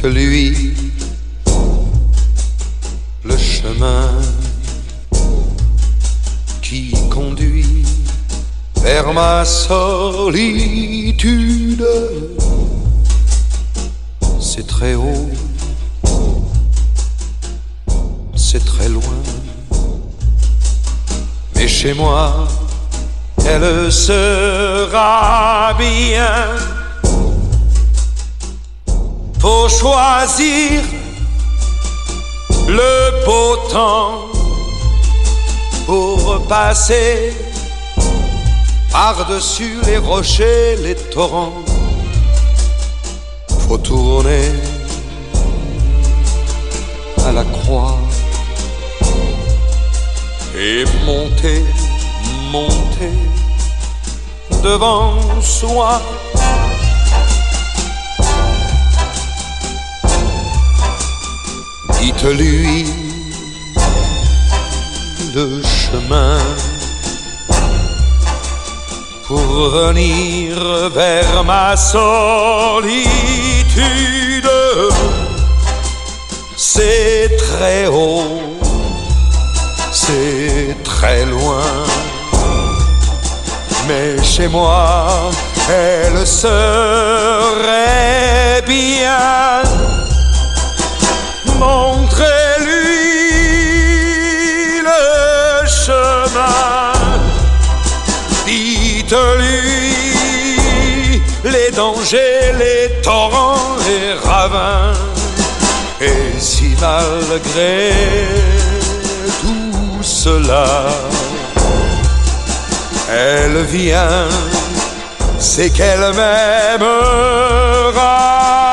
Dites-lui le chemin qui conduit vers ma solitude. C'est très haut, c'est très loin, mais chez moi, elle sera bien. Faut choisir le beau temps pour passer par-dessus les rochers, les torrents. Faut tourner à la croix et monter, monter devant soi. Dites-lui le chemin pour venir vers ma solitude. C'est très haut, c'est très loin, mais chez moi, elle serait bien. Montrez-lui le chemin, dites-lui les dangers, les torrents, les ravins. Et si malgré tout cela, elle vient, c'est qu'elle m'aimera.